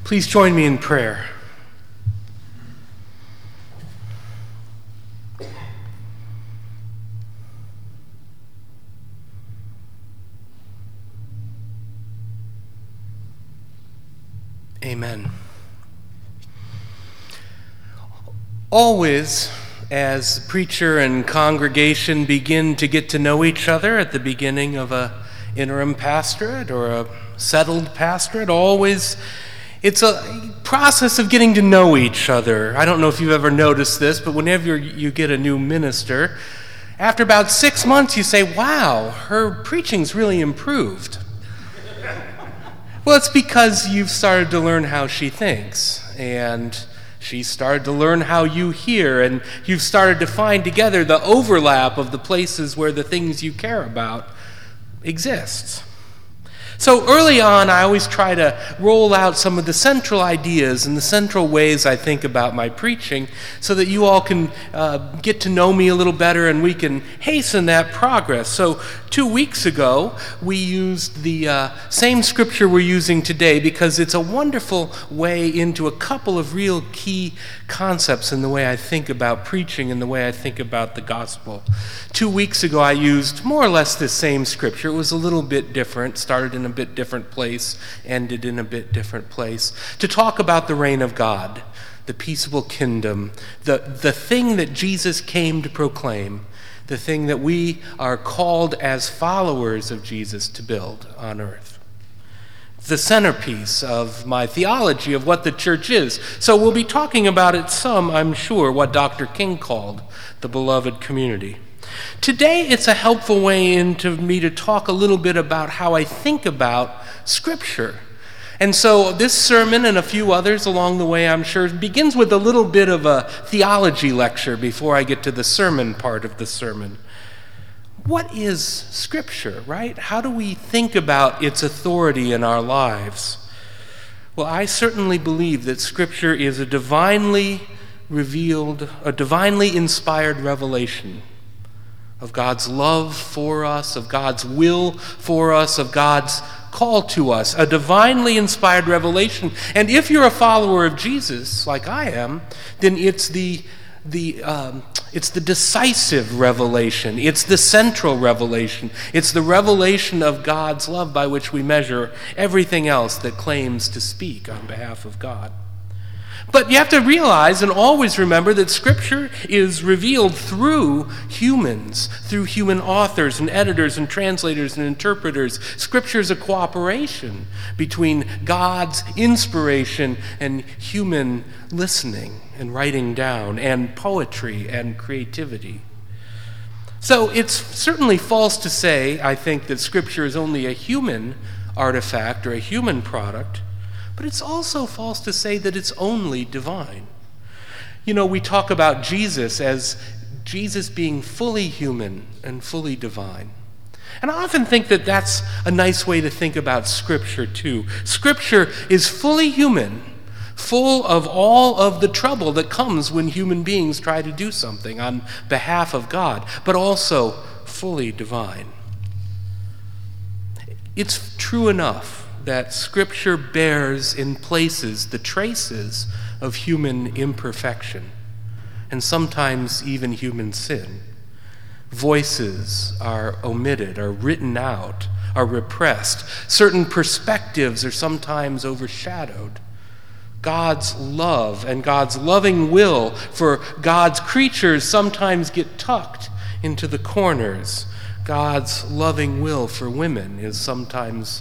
Please join me in prayer. Amen. Always, as preacher and congregation begin to get to know each other at the beginning of an interim pastorate or a settled pastorate, always it's a process of getting to know each other. I don't know if you've ever noticed this, but whenever you get a new minister, after about 6 months you say, wow, her preaching's really improved. Well, it's because you've started to learn how she thinks, and she started to learn how you hear, and you've started to find together the overlap of the places where the things you care about exist. So early on, I always try to roll out some of the central ideas and the central ways I think about my preaching so that you all can get to know me a little better and we can hasten that progress. So 2 weeks ago, we used the same scripture we're using today because it's a wonderful way into a couple of real key concepts in the way I think about preaching and the way I think about the gospel. 2 weeks ago, I used more or less the same scripture. It was a little bit different, started in a bit different place, ended in a bit different place, to talk about the reign of God, the peaceable kingdom, the thing that Jesus came to proclaim, the thing that we are called as followers of Jesus to build on earth. The centerpiece of my theology of what the church is. So we'll be talking about it some, I'm sure, what Dr. King called the beloved community. Today, it's a helpful way into me to talk a little bit about how I think about Scripture. And so this sermon and a few others along the way, I'm sure, begins with a little bit of a theology lecture before I get to the sermon part of the sermon. What is Scripture, right? How do we think about its authority in our lives? Well, I certainly believe that Scripture is a divinely revealed, a divinely inspired revelation of God's love for us, of God's will for us, of God's call to us, a divinely inspired revelation. And if you're a follower of Jesus, like I am, then it's the decisive revelation. It's the central revelation. It's the revelation of God's love by which we measure everything else that claims to speak on behalf of God. But you have to realize and always remember that Scripture is revealed through humans, through human authors and editors and translators and interpreters. Scripture is a cooperation between God's inspiration and human listening and writing down and poetry and creativity. So it's certainly false to say, I think, that Scripture is only a human artifact or a human product. But it's also false to say that it's only divine. You know, we talk about Jesus as Jesus being fully human and fully divine. And I often think that that's a nice way to think about Scripture, too. Scripture is fully human, full of all of the trouble that comes when human beings try to do something on behalf of God, but also fully divine. It's true enough that Scripture bears in places the traces of human imperfection, and sometimes even human sin. Voices are omitted, are written out, are repressed. Certain perspectives are sometimes overshadowed. God's love and God's loving will for God's creatures sometimes get tucked into the corners. God's loving will for women is sometimes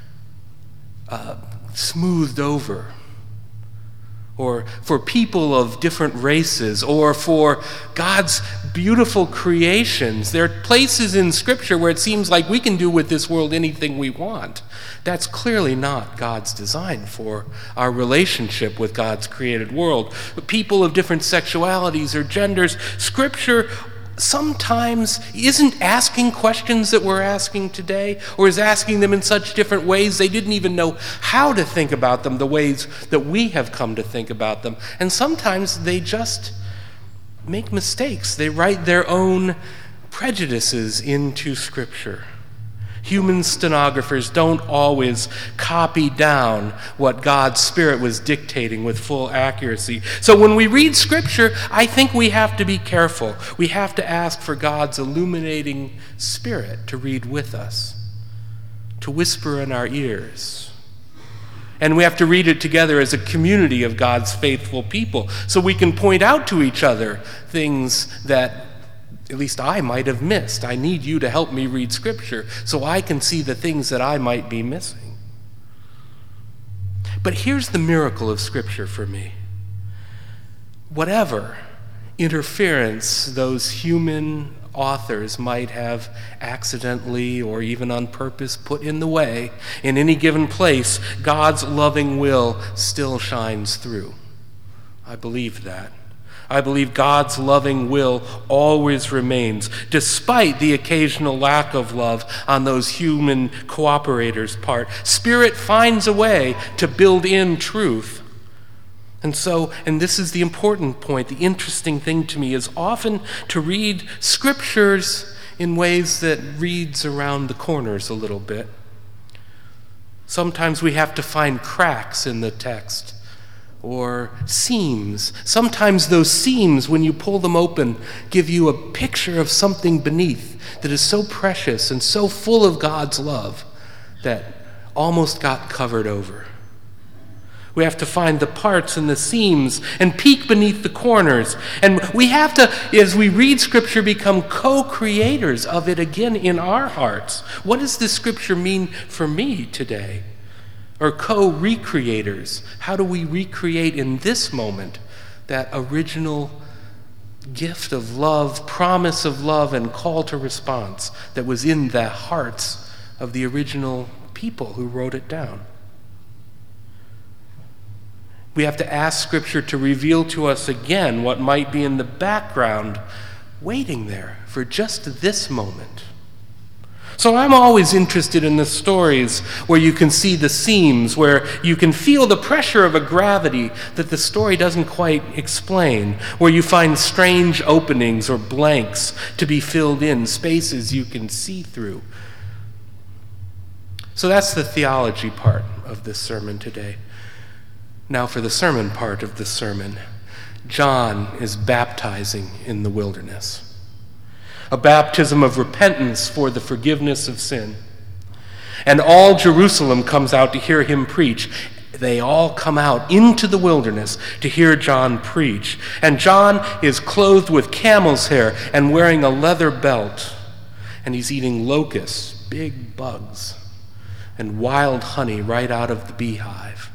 smoothed over, or for people of different races, or for God's beautiful creations. There are places in Scripture where it seems like we can do with this world anything we want. That's clearly not God's design for our relationship with God's created world. People of different sexualities or genders, Scripture sometimes isn't asking questions that we're asking today, or is asking them in such different ways they didn't even know how to think about them the ways that we have come to think about them. And sometimes they just make mistakes. They write their own prejudices into Scripture. Human stenographers don't always copy down what God's Spirit was dictating with full accuracy. So when we read Scripture, I think we have to be careful. We have to ask for God's illuminating Spirit to read with us, to whisper in our ears. And we have to read it together as a community of God's faithful people so we can point out to each other things that at least I might have missed. I need you to help me read Scripture so I can see the things that I might be missing. But here's the miracle of Scripture for me. Whatever interference those human authors might have accidentally or even on purpose put in the way, in any given place, God's loving will still shines through. I believe that. I believe God's loving will always remains, despite the occasional lack of love on those human cooperators' part. Spirit finds a way to build in truth. And this is the important point, the interesting thing to me is often to read Scriptures in ways that reads around the corners a little bit. Sometimes we have to find cracks in the text or seams. Sometimes those seams, when you pull them open, give you a picture of something beneath that is so precious and so full of God's love that almost got covered over. We have to find the parts and the seams and peek beneath the corners. And we have to, as we read Scripture, become co-creators of it again in our hearts. What does this Scripture mean for me today? Or co-recreators. How do we recreate in this moment that original gift of love, promise of love, and call to response that was in the hearts of the original people who wrote it down? We have to ask Scripture to reveal to us again what might be in the background, waiting there for just this moment. So I'm always interested in the stories where you can see the seams, where you can feel the pressure of a gravity that the story doesn't quite explain, where you find strange openings or blanks to be filled in, spaces you can see through. So that's the theology part of this sermon today. Now for the sermon part of the sermon. John is baptizing in the wilderness. A baptism of repentance for the forgiveness of sin. And all Jerusalem comes out to hear him preach. They all come out into the wilderness to hear John preach. And John is clothed with camel's hair and wearing a leather belt. And he's eating locusts, big bugs, and wild honey right out of the beehive.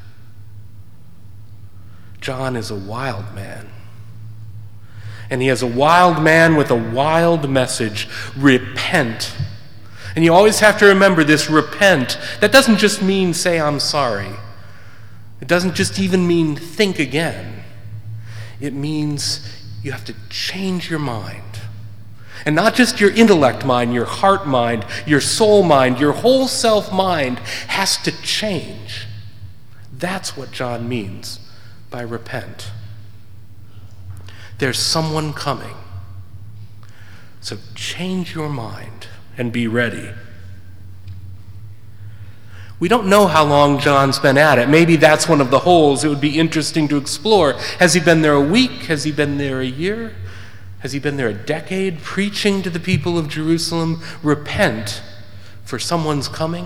John is a wild man. And he is a wild man with a wild message. Repent. And you always have to remember this repent. That doesn't just mean say I'm sorry. It doesn't just even mean think again. It means you have to change your mind. And not just your intellect mind, your heart mind, your soul mind, your whole self mind has to change. That's what John means by repent. There's someone coming. So change your mind and be ready. We don't know how long John's been at it. Maybe that's one of the holes it would be interesting to explore. Has he been there a week? Has he been there a year? Has he been there a decade, preaching to the people of Jerusalem, repent, for someone's coming?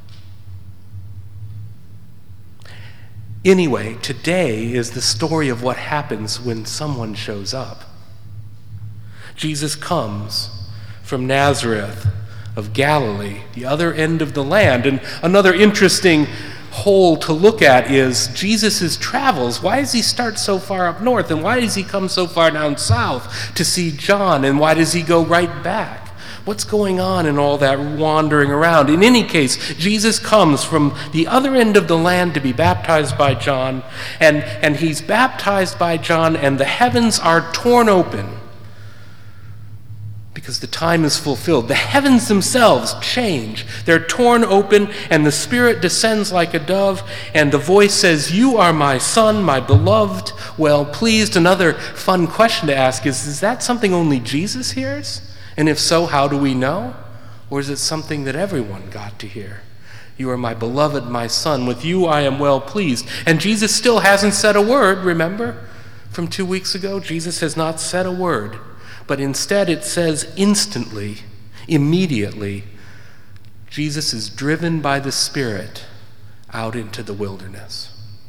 Anyway, today is the story of what happens when someone shows up. Jesus comes from Nazareth of Galilee, the other end of the land. And another interesting hole to look at is Jesus' travels. Why does he start so far up north? And why does he come so far down south to see John? And why does he go right back? What's going on in all that wandering around? In any case, Jesus comes from the other end of the land to be baptized by John, and he's baptized by John, and the heavens are torn open because the time is fulfilled. The heavens themselves change. They're torn open, and the Spirit descends like a dove, and the voice says, "You are my Son, my beloved, well-pleased." Another fun question to ask is that something only Jesus hears? And if so, how do we know? Or is it something that everyone got to hear? You are my beloved, my son. With you I am well pleased. And Jesus still hasn't said a word, remember? From 2 weeks ago, Jesus has not said a word. But instead it says instantly, immediately, Jesus is driven by the Spirit out into the wilderness.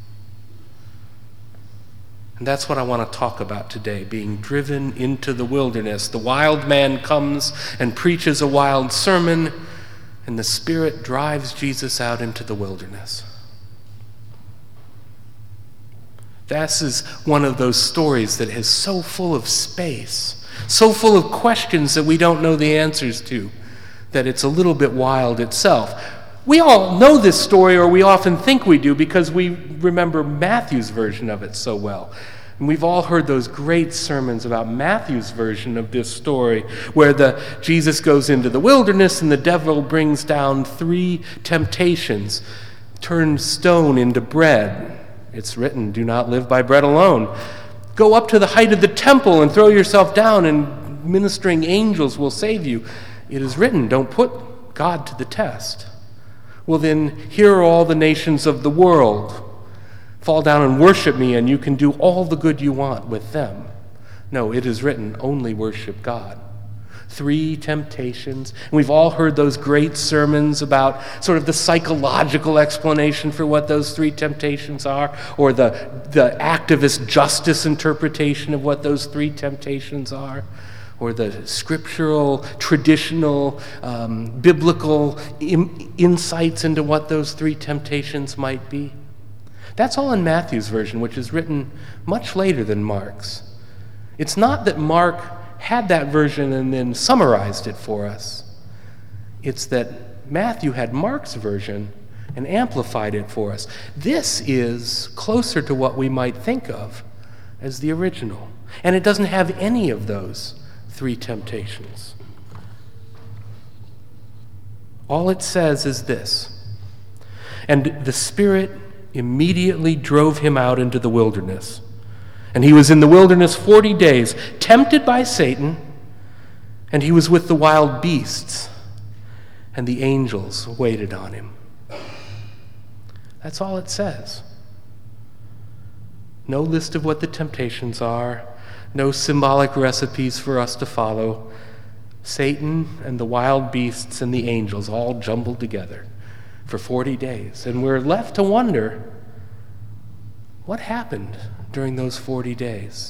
And that's what I want to talk about today, being driven into the wilderness. The wild man comes and preaches a wild sermon, and the Spirit drives Jesus out into the wilderness. This is one of those stories that is so full of space, so full of questions that we don't know the answers to, that it's a little bit wild itself. We all know this story, or we often think we do, because we remember Matthew's version of it so well. And we've all heard those great sermons about Matthew's version of this story, where Jesus goes into the wilderness and the devil brings down 3 temptations, turns stone into bread. It's written, do not live by bread alone. Go up to the height of the temple and throw yourself down, and ministering angels will save you. It is written, don't put God to the test. Well, then, here are all the nations of the world. Fall down and worship me, and you can do all the good you want with them. No, it is written, only worship God. 3 temptations. And we've all heard those great sermons about sort of the psychological explanation for what those 3 temptations are, or the activist justice interpretation of what those 3 temptations are, or the scriptural, traditional, biblical insights into what those 3 temptations might be. That's all in Matthew's version, which is written much later than Mark's. It's not that Mark had that version and then summarized it for us. It's that Matthew had Mark's version and amplified it for us. This is closer to what we might think of as the original. And it doesn't have any of those 3 temptations. All it says is this: and the Spirit immediately drove him out into the wilderness. And he was in the wilderness 40 days, tempted by Satan, and he was with the wild beasts, and the angels waited on him. That's all it says. No list of what the temptations are, no symbolic recipes for us to follow. Satan and the wild beasts and the angels all jumbled together for 40 days. And we're left to wonder, what happened during those 40 days?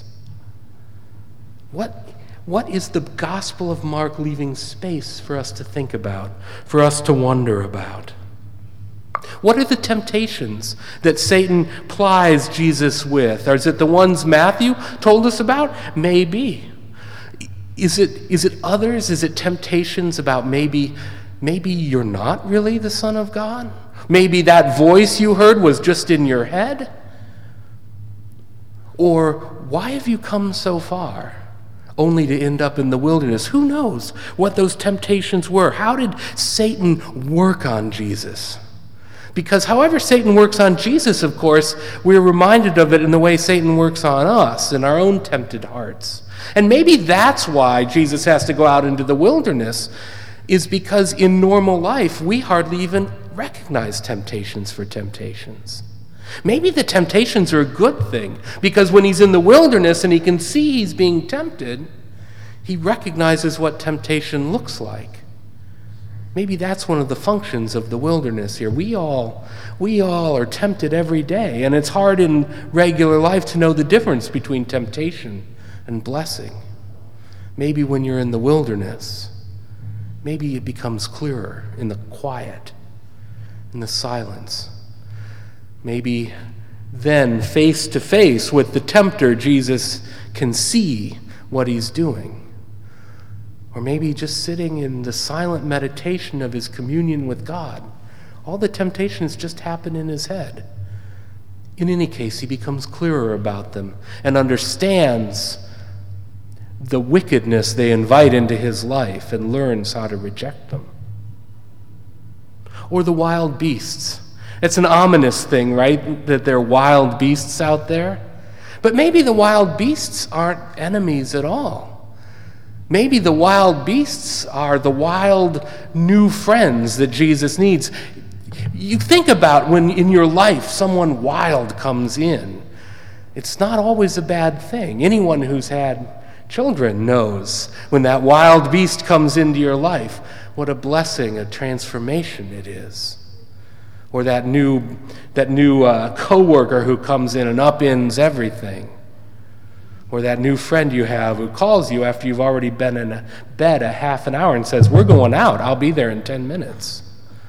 What is the Gospel of Mark leaving space for us to think about, for us to wonder about? What are the temptations that Satan plies Jesus with? Or is it the ones Matthew told us about? Maybe. Is it others? Is it temptations about maybe you're not really the Son of God? Maybe that voice you heard was just in your head? Or why have you come so far only to end up in the wilderness? Who knows what those temptations were? How did Satan work on Jesus? Because however Satan works on Jesus, of course, we're reminded of it in the way Satan works on us, in our own tempted hearts. And maybe that's why Jesus has to go out into the wilderness, is because in normal life, we hardly even recognize temptations for temptations. Maybe the temptations are a good thing, because when he's in the wilderness and he can see he's being tempted, he recognizes what temptation looks like. Maybe that's one of the functions of the wilderness here. We all are tempted every day, and it's hard in regular life to know the difference between temptation and blessing. Maybe when you're in the wilderness, maybe it becomes clearer in the quiet, in the silence. Maybe then, face to face with the tempter, Jesus can see what he's doing. Or maybe just sitting in the silent meditation of his communion with God, all the temptations just happen in his head. In any case, he becomes clearer about them and understands the wickedness they invite into his life and learns how to reject them. Or the wild beasts. It's an ominous thing, right? That there are wild beasts out there. But maybe the wild beasts aren't enemies at all. Maybe the wild beasts are the wild new friends that Jesus needs. You think about when in your life someone wild comes in. It's not always a bad thing. Anyone who's had children knows when that wild beast comes into your life, what a blessing, a transformation it is. Or that new coworker who comes in and upends everything. Or that new friend you have who calls you after you've already been in bed a half an hour and says, "We're going out, I'll be there in 10 minutes.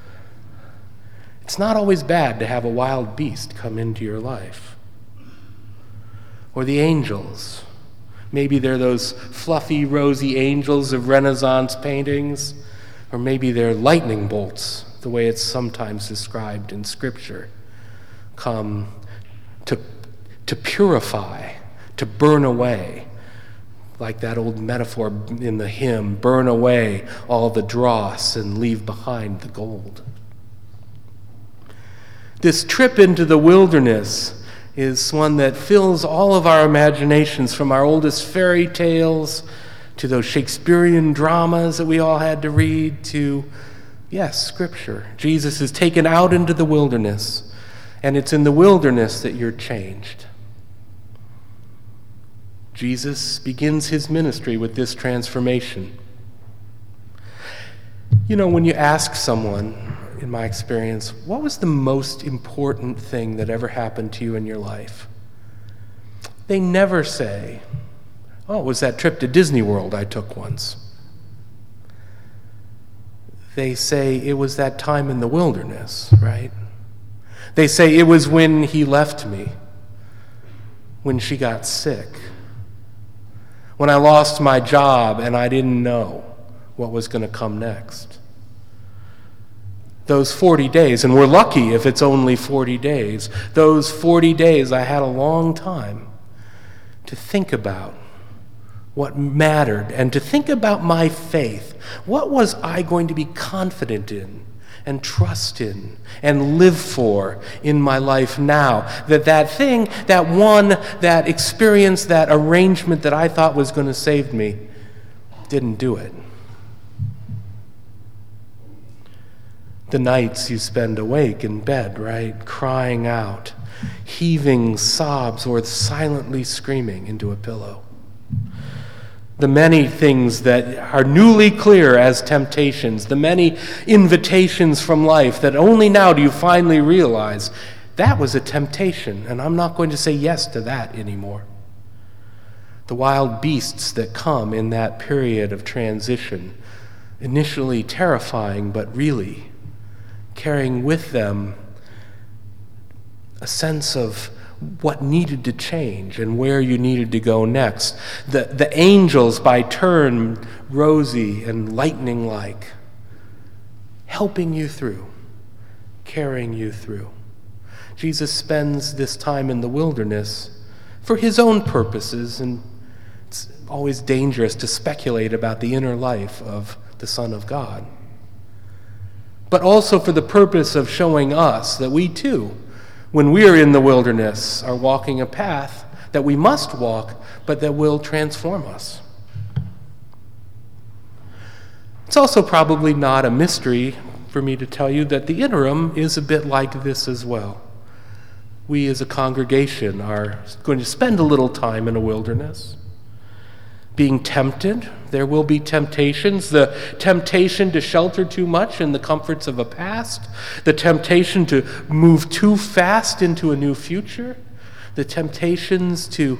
It's not always bad to have a wild beast come into your life. Or the angels. Maybe they're those fluffy, rosy angels of Renaissance paintings, or maybe they're lightning bolts, the way it's sometimes described in Scripture, come to purify, to burn away, like that old metaphor in the hymn, burn away all the dross and leave behind the gold. This trip into the wilderness is one that fills all of our imaginations, from our oldest fairy tales to those Shakespearean dramas that we all had to read to, yes, Scripture. Jesus is taken out into the wilderness, and it's in the wilderness that you're changed. Jesus begins his ministry with this transformation. You know, when you ask someone, in my experience, what was the most important thing that ever happened to you in your life? They never say, "Oh, it was that trip to Disney World I took once." They say it was that time in the wilderness, right? They say it was when he left me, when she got sick, when I lost my job and I didn't know what was going to come next. Those 40 days, and we're lucky if it's only 40 days, those 40 days I had a long time to think about what mattered and to think about my faith. What was I going to be confident in and trust in and live for in my life now? That thing, that one, that experience, that arrangement that I thought was going to save me didn't do it. The nights you spend awake in bed, right, crying out, heaving sobs or silently screaming into a pillow. The many things that are newly clear as temptations, the many invitations from life that only now do you finally realize that was a temptation, and I'm not going to say yes to that anymore. The wild beasts that come in that period of transition, initially terrifying, but really carrying with them a sense of what needed to change and where you needed to go next. The angels, by turn, rosy and lightning-like, helping you through, carrying you through. Jesus spends this time in the wilderness for his own purposes, and it's always dangerous to speculate about the inner life of the Son of God, but also for the purpose of showing us that we too, when we are in the wilderness, are walking a path that we must walk, but that will transform us. It's also probably not a mystery for me to tell you that the interim is a bit like this as well. We as a congregation are going to spend a little time in a wilderness, being tempted. There will be temptations, the temptation to shelter too much in the comforts of a past, the temptation to move too fast into a new future, the temptations to,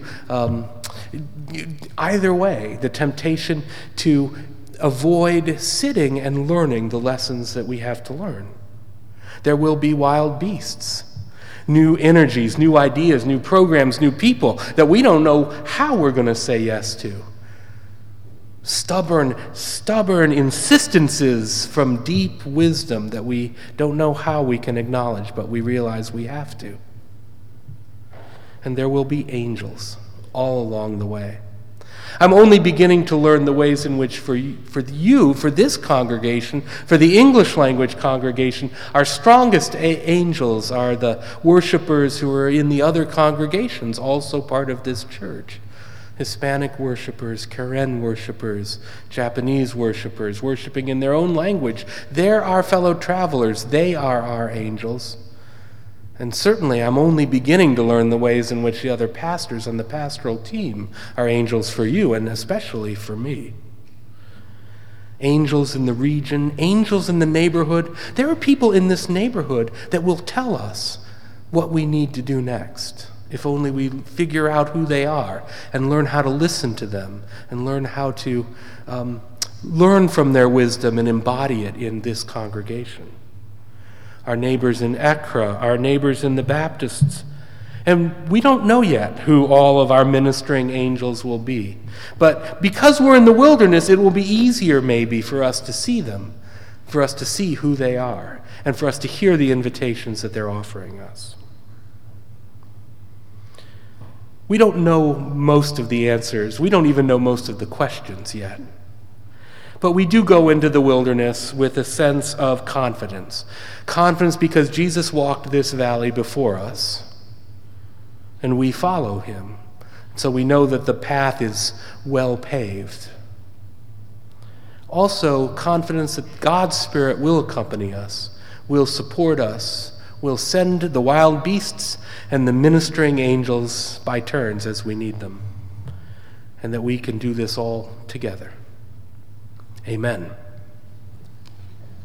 either way, the temptation to avoid sitting and learning the lessons that we have to learn. There will be wild beasts, new energies, new ideas, new programs, new people that we don't know how we're going to say yes to. Stubborn insistences from deep wisdom that we don't know how we can acknowledge, but we realize we have to. And there will be angels all along the way. I'm only beginning to learn the ways in which for this congregation, for the English language congregation, our strongest angels are the worshipers who are in the other congregations, also part of this church. Hispanic worshipers, Karen worshipers, Japanese worshipers, worshiping in their own language. They're our fellow travelers. They are our angels. And certainly I'm only beginning to learn the ways in which the other pastors on the pastoral team are angels for you, and especially for me. Angels in the region, angels in the neighborhood. There are people in this neighborhood that will tell us what we need to do next, if only we figure out who they are and learn how to listen to them and learn how to learn from their wisdom and embody it in this congregation. Our neighbors in Accra, our neighbors in the Baptists. And we don't know yet who all of our ministering angels will be. But because we're in the wilderness, it will be easier maybe for us to see them, for us to see who they are, and for us to hear the invitations that they're offering us. We don't know most of the answers. We don't even know most of the questions yet. But we do go into the wilderness with a sense of confidence. Confidence because Jesus walked this valley before us, and we follow him. So we know that the path is well paved. Also, confidence that God's Spirit will accompany us, will support us, will send the wild beasts and the ministering angels by turns as we need them, and that we can do this all together. Amen.